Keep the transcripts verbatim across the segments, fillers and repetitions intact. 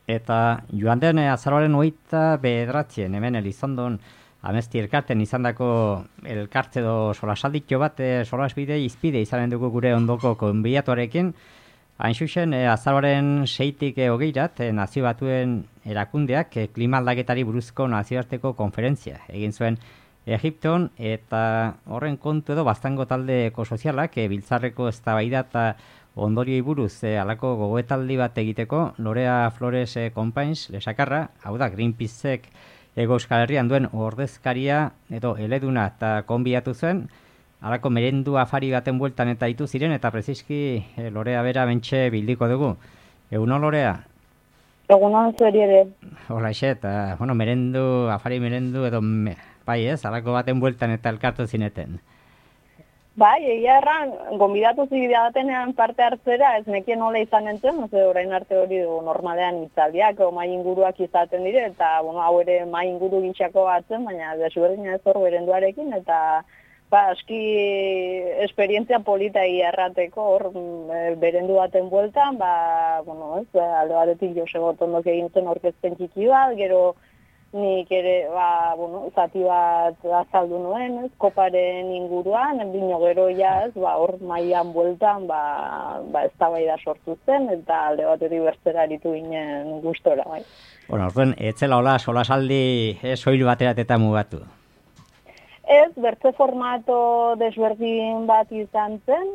Eta joan den azaroaren hogeita bederatzien, hemen Elizondon Amesti elkarten izandako elkartze edo solasalditxo bat, e, solasbide izpide izanen dugu gure ondoko konbidatuarekin. Hain zuzen, e, azaroaren seitik e, hogeirat, e, nazio batuen erakundeak e, klima aldaketari buruzko nazioarteko konferentzia egin zuen Egipton, eta horren kontu edo bastango talde ekosozialak e, biltzarreko eztabaida eta ondorioi buruz e, alako gogoetaldi bat egiteko Lorea Flores e, Companys lesakarra, hau da Greenpeacek Ego Euskal Herrian duen ordezkaria edo eleduna eta konbiatu zuen, halako merendu afari baten bueltan eta ditu ziren, eta preziski e, Lorea bera bentxe bildiko dugu. Egunon, Lorea? Egunon zuri ere. Hola, xe, eta, bueno, merendu, afari merendu edo, me, bai ez, halako baten bueltan eta elkartu zineten. Bai, egia erran, gonbidatu zibidatenean parte hartzera, ez nekien nola izan entzen, ez orain arte hori du normalean itzaldiak, o mai inguruak izaten dire, eta bueno, hau ere mai inguru gintxako batzen, baina desberdina ez hor berenduarekin, eta ba, aski esperientzia polita egia errateko hor berendu baten bueltan, ba, bueno, ez, alde batetik Joseba Otondok egin zen orkezpen txiki bat, gero nik ere, ba, bueno, zati bat azaldu nuen, ez, koparen inguruan, bino gero jaz, ba, hor maian bueltan, ba, ba, eztabaida sortu zen, eta alde batetik bertzera aritu ginen gustora, bai. Bueno, orduan, etzela hola, solasaldi eh, soil baterat eta mugatu. Ez, bertze formato desberdin bat izan zen,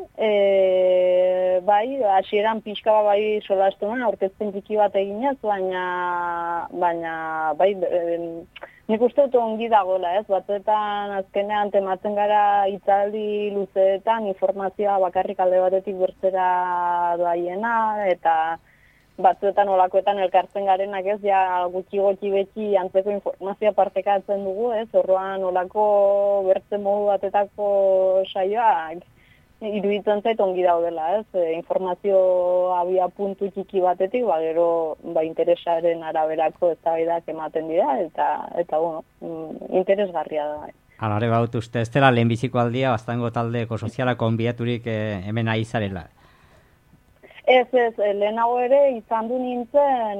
e, bai, hasieran pixka bai solastu nuen, aurkezpen txiki bat eginez, baina, baina, bai, e, nik uste dut ongi dagoela, ez, batzuetan azkenean tematzen gara hitzaldi luzeetan, informazioa bakarrik alde batetik bertzera doaiena, eta batzuetan olakoetan elkartzen garenak ez, ja gutxi-gutxi beti antzeko informazioa partekatzen dugu, ez, orduan olako bertze modu batetako saioak iruditzen zait ongi daudela, ez, e, informazio abia puntu txiki batetik, ba, gero ba, interesaren araberako eztabaidak ematen dira, eta, eta bueno, interesgarria da. Alare baut uste, ez dela lehenbiziko aldia, bastango talde ekosoziala konbiaturik eh, hemen ari zarela. Ez, ez, lehenago ere izan du nintzen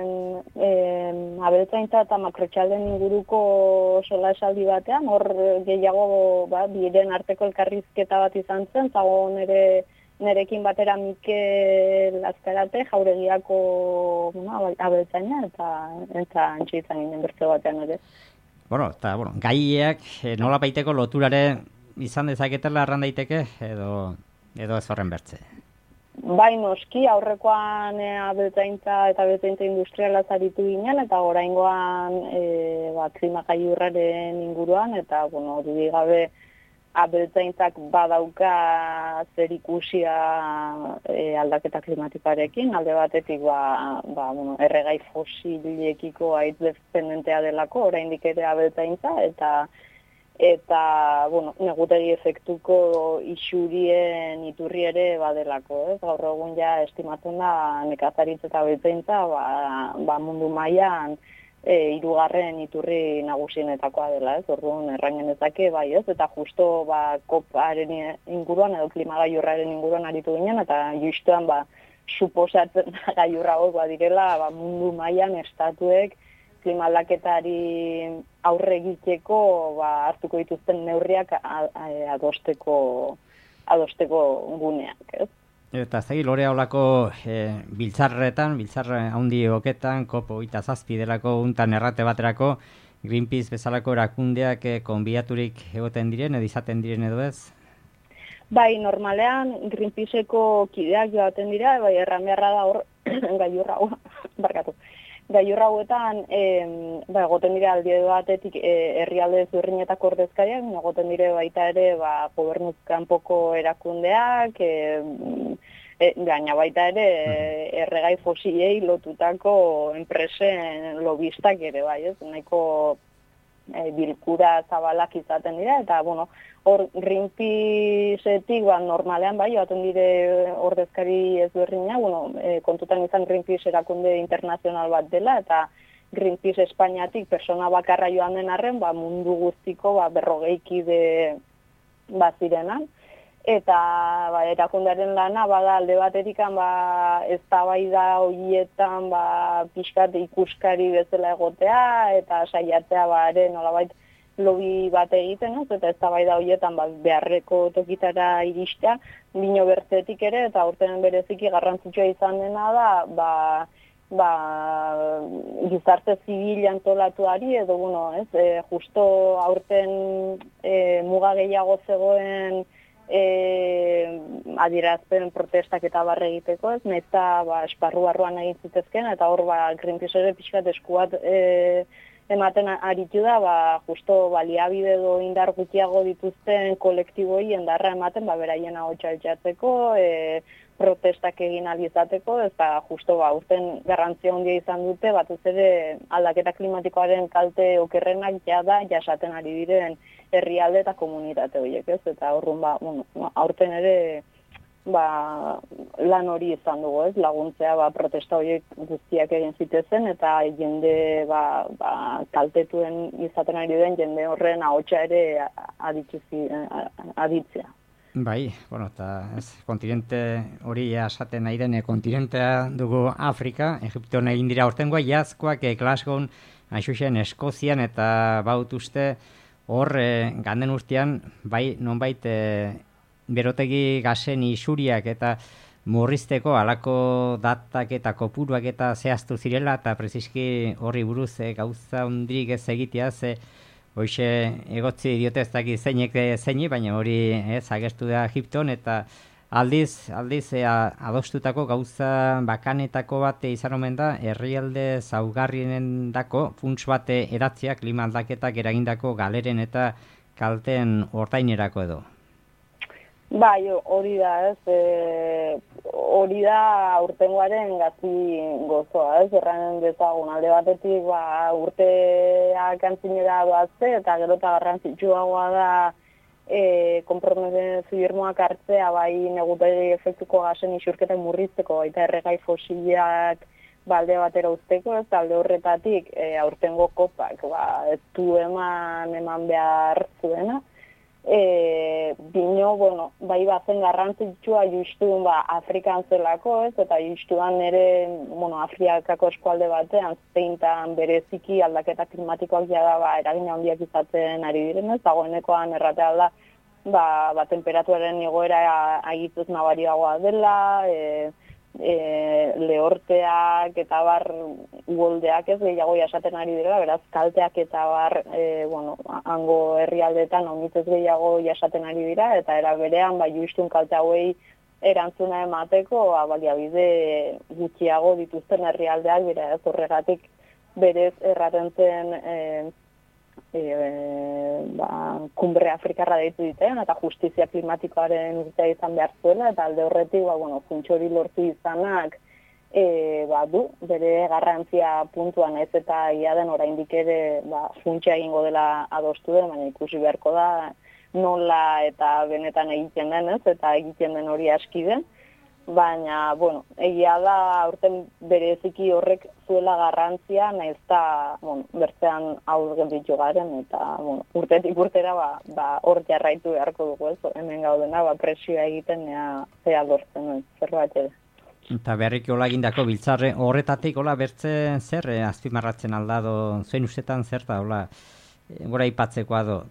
abeltzaintza eta makrotxalden inguruko sola esaldi batean, hor gehiago ba, biren arteko elkarrizketa bat izan zen, zago nere, nerekin batera Mikel Azkarate, jauregiako bueno, abeltzaina, eta, eta antxe izan ginen bertze batean ere. Bueno, eta bueno, gaiak eh, nola baiteko loturare izan dezaketela arran daiteke, edo, edo ez horren bertze. Bai, noski, aurrekoan e, abeltzaintza eta abeltzaintza industriala zaritu ginen, eta oraingoan e, ba, klima gailurraren inguruan, eta, bueno, hori gabe abeltzaintzak badauka zer ikusia e, aldaketa klimatikarekin, alde batetik, ba, ba, bueno, erregai fosilekiko aitz dependentea delako, oraindik ere abeltzaintza, eta eta, bueno, negutegi efektuko isurien iturri ere badelako, ez? Gaur egun ja estimatzen da nekazaritza eta abeltzaintza ba, ba mundu mailan e, hirugarren iturri nagusienetakoa dela, ez? Orduan erran genezake bai, ez? Eta justo ba koparen inguruan edo klima gailurraren inguruan aritu ginen, eta justuan ba suposatzen da gailurra hauek badirela ba, mundu mailan estatuek klima aldaketari aurre egiteko ba, hartuko dituzten neurriak adosteko, adosteko guneak, ez? Eta zegi Lorea olako e, biltzarretan, biltzarre handi oketan, kopo eta zazpi delako untan errate baterako, Greenpeace bezalako erakundeak e, konbiaturik egoten diren, edo izaten diren edo ez? Bai, normalean Greenpeaceko kideak joaten dira, bai erran beharra da hor gailurra, barkatu. Gailurra hauetan, e, ba, egoten dira aldi batetik e, herrialde ezberdinetako ordezkariak, egoten dire baita ere ba, gobernuz kanpoko erakundeak, e, e, gaina baita ere e, erregai fosilei lotutako enpresen lobistak ere, bai, ez? Nahiko e, bilkura zabalak izaten dira, eta, bueno, hor Greenpeaceetik ba, normalean bai, joaten dire ordezkari ezberdina, bueno, e, kontutan izan Greenpeace erakunde internazional bat dela, eta Greenpeace Espainiatik persona bakarra joan den arren, ba, mundu guztiko ba, berrogeikide bazirenan, eta ba, erakundaren lana bada alde batetik ba, eztabaida horietan ba, pixkat ikuskari bezala egotea eta saiatzea ba, ere nolabait lobi bat egiten, ez? Eta eztabaida horietan ba, beharreko tokitara iristea, bino bertzetik ere, eta urtean bereziki garrantzitsua izan dena da, ba, ba, gizarte zibil antolatuari, edo, bueno, ez, e, justo aurten e, muga gehiago zegoen e, adierazpen protestak eta barre egiteko, ez, neta ba, esparru barruan egin zitezken, eta hor ba, Greenpeace ere pixkat eskuat e, ematen aritu da, ba, justo baliabide edo indar gutxiago dituzten kolektiboi endarra ematen, ba, beraien ahotsa altxatzeko, e, protestak egin alizateko, eta justo ba, urten garrantzia handia izan dute, batez ere aldaketa klimatikoaren kalte okerrenak jada jasaten ari diren herrialde eta komunitate horiek, ez? Eta horrun ba, bueno, aurten ere ba, lan hori izan dugu, ez? Laguntzea ba, protesta horiek guztiak egin zitezen, eta jende ba, ba, kaltetuen izaten ari den jende horren ahotsa ere aditzi, aditzea. Bai, bueno, eta ez, kontinente hori esaten nahi den kontinentea dugu Afrika, Egipton egin dira hortengoa, jazkoak e, Glasgow, haixuxen Eskozian, eta baut uste hor e, ganden urtean, bai, nonbait e, berotegi gasen isuriak eta murrizteko alako datak eta kopuruak eta zehaztu zirela, eta preziski horri buruz e, gauza hundirik ez egitea, ze hoxe egotzi diote ez dakit zeinek zeini, baina hori ez agertu da Egipton, eta aldiz, aldiz e, adostutako gauza bakanetako bat izan omen da, herrialde zaugarrienen dako, funts bat eratzea klima aldaketak eragindako galeren eta kalten ortainerako edo. Bai, hori da, ez, e, hori da urtengoaren gazi gozoa, ez, erranen dezagun, alde batetik, ba, urteak antzinera doazte, eta gero eta garrantzitsuagoa da e, konpromezu irmoak hartzea, bai, negutegi efektuko gasen isurketen murrizteko, baita erregai fosiliak balde batera usteko, ez, alde horretatik, e, aurtengo kopak, ba, ez du eman, eman behar zuena. E, bino, bueno, bai bazen garrantzitsua justuen ba, Afrikan zelako, ez, eta justuan ere, bueno, Afrikako eskualde batean, zeintan bereziki aldaketa klimatikoak jada ba, eragina handiak izaten ari direnez, dagoenekoan erratea da, ba, ba temperatuaren igoera agituz nabariagoa dela, e, e, lehorteak eta bar uholdeak ez gehiago jasaten ari dira, beraz kalteak eta bar e, bueno, hango herrialdeetan omitez gehiago jasaten ari dira, eta era berean ba, justun kalte hauei erantzuna emateko ba, baliabide gutxiago dituzten herrialdeak dira, ez horregatik berez erraten zen e, e, ba, kumbre afrikarra deitu diten, eta justizia klimatikoaren urtea izan behar zuela, eta alde horretik, ba, bueno, funtsori lortu izanak, e, ba, du, bere garrantzia puntuan ez eta ia den oraindik ere ba, funtsa egingo dela adostu den, baina ikusi beharko da nola eta benetan egiten den, ez, eta egiten den hori aski den. Baina, bueno, egia da aurten bereziki horrek zuela garrantzia, nahiz eta, bueno, bertzean aur gelditu garen, eta, bueno, urtetik urtera, ba, ba, hor jarraitu beharko dugu, ez, hemen gaudena, ba, presioa egiten, ea, zea lortzen, ez, zerbait ere. Eta beharrik hola egindako biltzarre horretatik, hola, bertze zer, eh, azpimarratzen aldado, zuen ustetan zer da, hola, eh, gora ipatzekoa do?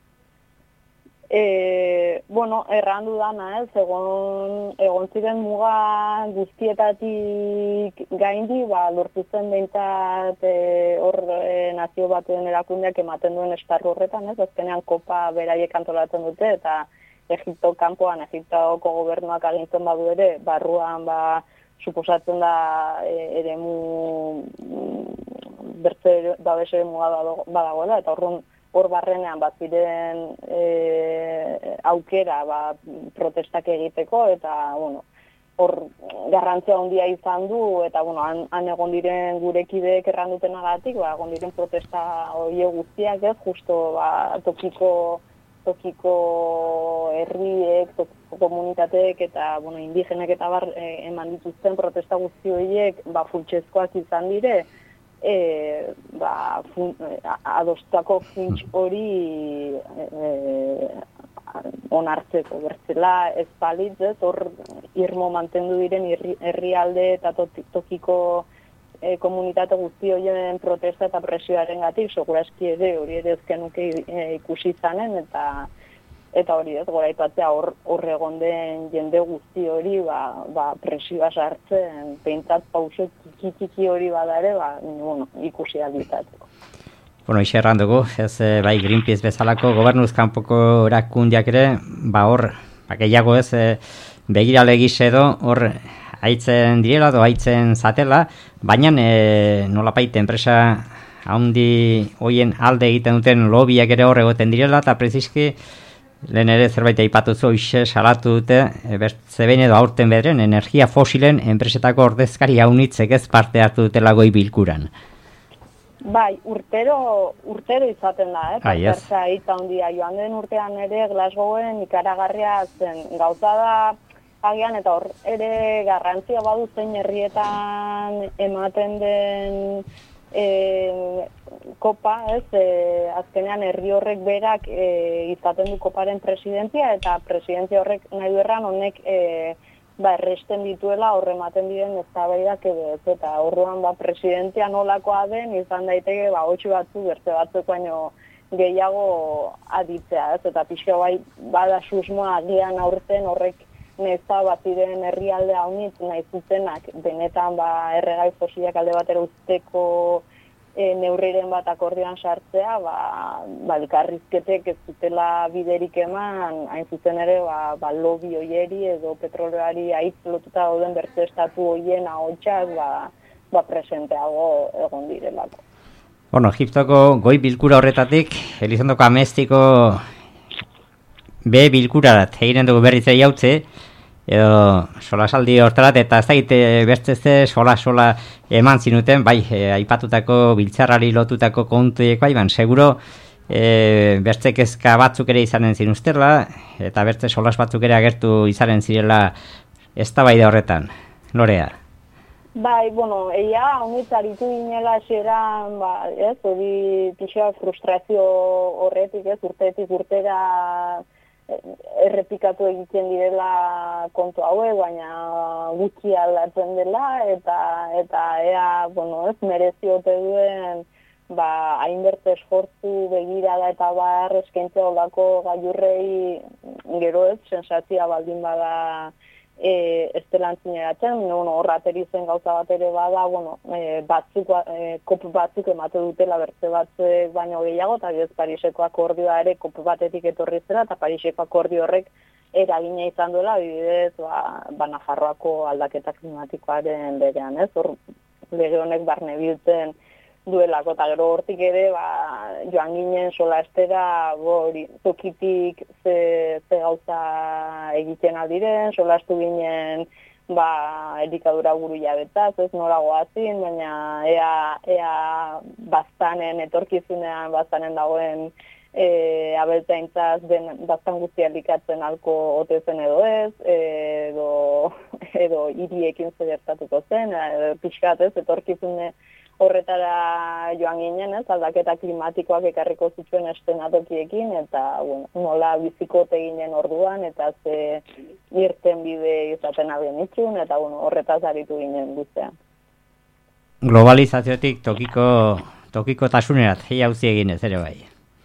E, bueno, errandu dana, ez, egon, egon ziren muga guztietatik gaindi, ba, lortu zen behintzat hor e, nazio batuen erakundeak ematen duen esparru horretan, ez, azkenean kopa beraiek antolatzen dute, eta Egipto kanpoan, Egiptoko gobernuak agintzen badu ere, barruan, ba, suposatzen da e, eremu, bertze babes eremu badagoela, eta horren hor barrenean bat ziren e, aukera ba, protestak egiteko, eta bueno, hor garrantzia handia izan du, eta bueno, han, han egon diren gurekideek errandutenagatik, ba, egon diren protesta horiek guztiak ez, justo ba, tokiko, tokiko herriek, tokiko komunitateek eta bueno, indigenek eta bar e, eman dituzten protesta guzti horiek ba, funtsezkoak izan dire, E, ba, fun, adostako funts hori e, onartzeko bertzela ez balitz, ez, hor irmo mantendu diren herrialde eta tokiko e, komunitate guzti horien protesta eta presioaren gatik, segurazki ere hori ere ezkenuke e, ikusi izanen, eta eta hori ez, goraipatzea hor, hor egon den jende guzti hori ba, ba, presioa sartzen, peintzat pauso txiki hori badare, ba, bueno, ikusi alditateko. Bueno, ixe erran dugu, ez bai Greenpeace bezalako gobernuz kanpoko erakundiak ere, ba hor, ba, gehiago ez, e, begirale gise edo, hor, haitzen direla, do haitzen zatela, baina e, nolapait enpresa handi hoien alde egiten duten lobiak ere hor egoten direla, eta preziski, lehen ere zerbait aipatu zu, ixe salatu dute, e, bertze behin edo aurten bederen, energia fosilen enpresetako ordezkari haunitzek ez parte hartu dutela goi bilkuran. Bai, urtero, urtero izaten da, eh? Ah, yes. Pertsa hitza handia, joan den urtean ere Glasgowen ikaragarria zen gauza da, agian eta hor ere garrantzia badu zein herrietan ematen den e, kopa, ez, e, azkenean herri horrek berak e, izaten du koparen presidentzia, eta presidentzia horrek nahi du erran honek e, ba, erresten dituela horre ematen diren eztabaidak edo ez, eta orduan ba, presidentzia nolakoa den izan daiteke ba, otxu batzu, bertze batzuk baino gehiago aditzea, ez, eta pixka bai bada susmoa agian aurten horrek neza baziren herrialde haunitz nahi zutenak benetan ba, erregai fosilak alde batera uzteko e, neurriren bat akordioan sartzea, ba, ba, elkarrizketek ez zutela biderik eman, hain zuzen ere ba, ba, lobby hoieri edo petroleoari aitz lotuta dauden bertze estatu hoien ahotsak ba, ba, presenteago egon direlako. Bueno, Egiptoko goi bilkura horretatik, Elizondoko amestiko be bilkurarat eginen dugu berriz ere jautze, edo solasaldi hortarat, eta ez daite bertzeze sola-sola eman zinuten, bai, e, aipatutako biltzarrari lotutako kontuek, bai, ban, seguro e, bertze kezka batzuk ere izanen zinuztela, eta bertze solas batzuk ere agertu izanen zirela eztabaida horretan. Lorea? Bai, bueno, eia, honitz aritu ginela xeran, ba, ez, hori pixoa frustrazio horretik, ez, urtetik urtera errepikatu egiten direla kontu hauek, baina gutxi aldatzen dela, eta eta ea, bueno, ez, mereziote duen, ba, hainberte esfortzu begirada eta bar eskaintzea olako gailurrei gero ez, sensazioa baldin bada E, estelantzin eratzen, bueno, horrateri zen gauza bat ere bada, bueno, e, batzuk, e, kop batzuk emate dutela bertze batzuk baino gehiago, eta ez Pariseko akordioa ere kop batetik etorri zera, eta Pariseko akordio horrek eragina izan duela, bidez, ba, ba Nafarroako aldaketa klimatikoaren legean, ez? Hor, lege honek barne biltzen duelako, eta gero hortik ere, ba, joan ginen sola estera, hori, tokitik ze, ze gauza egiten aldiren, sola estu ginen, ba, elikadura buru jabetaz, ez nora goazin, baina ea, ea baztanen, etorkizunean baztanen dagoen e, abeltzaintzaz den baztan guztia elikatzen alko otezen edo ez, edo, edo hiriekin zedertatuko zen, edo pixkat ez, etorkizune horretara joan ginen, ez, aldaketa klimatikoak ekarriko zituen estenatokiekin, eta bueno, nola bizikote ginen orduan, eta ze irten bide izaten abien itxun, eta bueno, horretaz aritu ginen guztean. Globalizaziotik tokiko, tokiko tasunerat, hei hauzi eginez ere bai.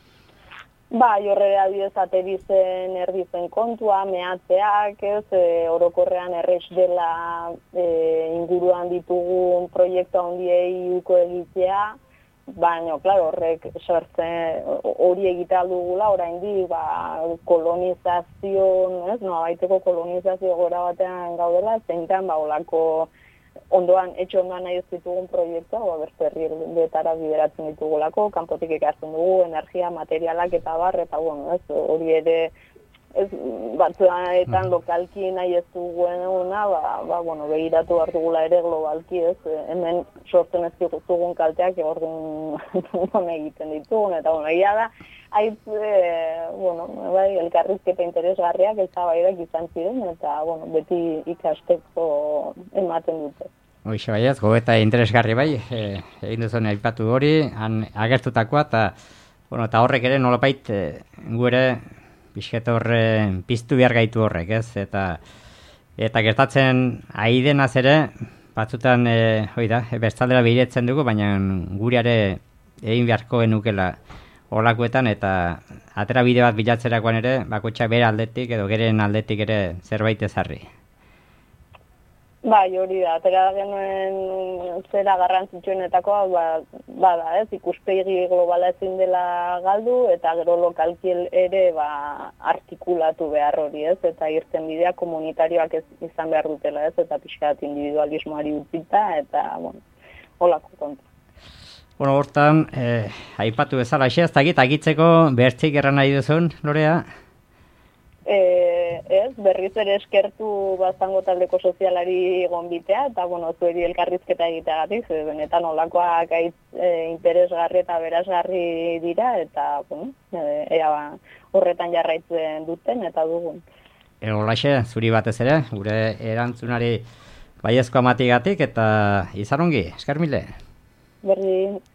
Ba, jorrere adibidez aterizen erdizen kontua, mehatzeak, ez, e, orokorrean errex dela e, inguruan ditugun proiektu handiei uko egitea, baina, klaro, horrek sortzen hori egitea dugula, oraindik ba, kolonizazio, ez, no, baiteko kolonizazio gora batean gaudela, zeintan, ba, olako ondoan, etxe ondoan nahi ez ditugun proiektua, ba, beste herrietara bideratzen ditugulako, kanpotik ekartzen dugu, energia, materialak eta bar, eta bueno, ez, hori ere, ez, batzuetan lokalki nahi ez duguena, ba, ba, bueno, begiratu behar dugula ere globalki, ez, hemen sortzen ez dugun kalteak, orduan egiten ditugun, eta bueno, egia da, haiz, e, bueno, bai, elkarrizketa interesgarriak, eztabaidak izan ziren, eta, bueno, beti ikasteko ematen dute. Hoxe baiaz, gogeta interesgarri bai, e, egin duzuen aipatu hori, han agertutakoa, eta, bueno, eta horrek ere nolapait, e, gu ere, bizket horre piztu behar gaitu horrek, ez? Eta eta gertatzen ari denaz ere, batzutan, e, hoi da, bestaldera behiretzen dugu, baina gureare egin beharko genukela olakoetan, eta atera bide bat bilatzerakoan ere, bakotxa bere aldetik edo geren aldetik ere zerbait ezarri. Bai, hori da, atera genuen zera garrantzitsuenetakoa, ba, bada, ez, ikuspegi globala ezin dela galdu, eta gero lokalki ere ba, artikulatu behar hori, ez, eta irten bidea komunitarioak ez izan behar dutela, ez, eta pixkat individualismoari utzita, eta, bueno, holako kontu. Bueno, hortan, eh, aipatu bezala, xe, ez dakit, agitzeko bertzik erran nahi duzun, Lorea? E, ez, berriz ere eskertu bazango taldeko sozialari gonbitea, eta, bueno, zueri elkarrizketa egiteagatik, ze benetan olakoak aitz e, interesgarri eta berazgarri dira, eta, bueno, e, ea ba, horretan jarraitzen duten, eta dugun. E, Holaxe, zuri batez ere, gure erantzunari baiezko amatigatik, eta izan ongi, esker mile. Berdin.